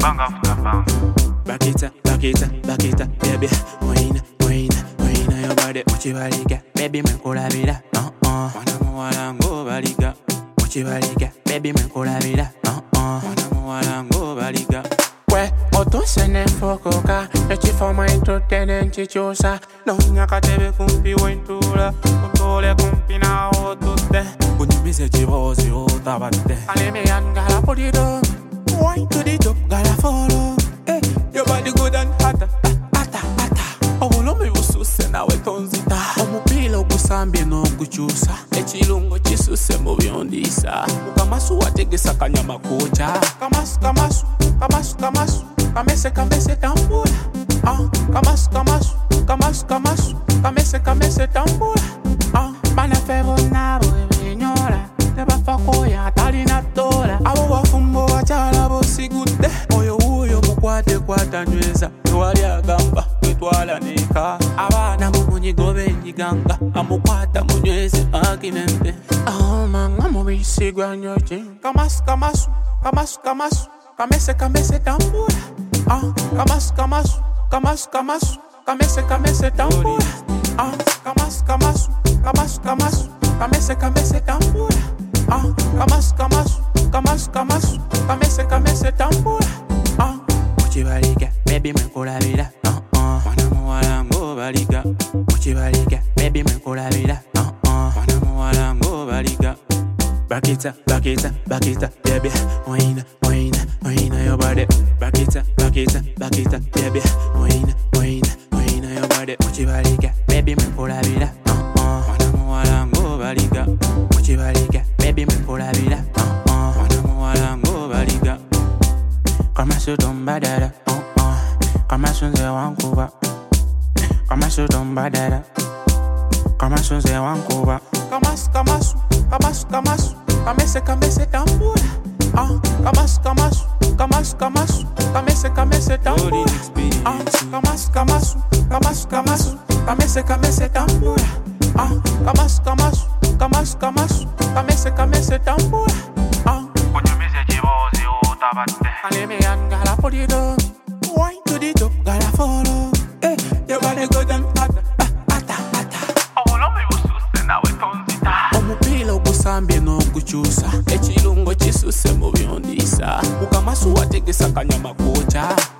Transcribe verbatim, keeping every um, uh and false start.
bang after bang. Back it up, back it up, back it up, baby. Wine, wine, wine your body. Muchi baliga, baby me kola vida. Uh uh. Wana muwalango baliga. Muchi baliga, baby me kola vida. Uh uh. Wana muwalango baliga. Kwe otosene fokoka, echifoma intotene nchichosa. Nonyaka tebe kumpi wentula, kuntole kumpi na otute. Unimize chivozi otabate. Aleme yangala podido, wine to the top, gotta follow. Hey, your body good and hotter, hotter, hotter. Obulome bususe nawe tonzita. Omupila ogusambi no kuchusa. Echilungo chisuse mubyondisa. Ukamasu wategesa kanyama kocha. Kamasu, kamasu, kamasu, kamasu. Kamese, kamese tambula. Ah, kamasu, kamasu, kamasu, kamasu. Kamese, kamese tambula. Ah, mana febo nabo ebinyora. Neba fakoya talina dola. Abo wafumbo wachala bosigute. Oyo uyo mukwate kwata nyweza. Nwali agamba twetwala neka. Abana mumunyigo benjiganga. Amukwata munyweze akinente. Ah, manga mubisigwa nyoche. Kamasu, kamasu, kamasu, kamasu. Kamese, kamese tambula. Ah, kamasu, kamasu, kamasu, kamasu. Kamese, kamese tambula. Ah, kamasu, kamasu, kamasu, kamasu. Kamese, kamese tambula. Ah, kamasu, kamasu, kamasu, kamasu. Kamese, kamese tambula. Ah, muchi baliga, baby me kola vida. Uh uh. Wana muwalango baliga. Muchi baliga, baby me kola vida. Uh uh. Wana muwalango baliga. Back it up, back it up, back it up, baby. Wine, wine, wine your body. Back it up, back it up, back it up, baby. Wine, wine, wine your body. Muchi baliga, baby me kola vida. Uh uh. Wana muwalango baliga. Muchi baliga, baby me kola vida. Uh uh. Wana muwalango baliga. Kama sutomba dada. Uh uh. Kama sunze wankuba. Kama sutomba dada. Kama sunze wankuba. Kamasu, kamasu, kamasu, kamasu. Kamese, kamese tambula. Ah, kamasu, kamasu, kamasu, kamasu. Kamese, kamese tambula. Ah, kamasu, kamasu, kamasu, kamasu. Kamese, kamese tambula. Ah, kamasu, kamasu, kamasu, kamasu. Kamese, kamese tambula. Ah, Unyumize chivozi utabate. aleme yangala podido. Wine to the top, gotta follow. Hey, your body good and hotter, hotter, hotter. Obulome bususe nawe tonzita. Omupila ogusambi no kuchusa. Echilungo chisuse mubyondisa. Ukamasu wategesa kanyama kocha.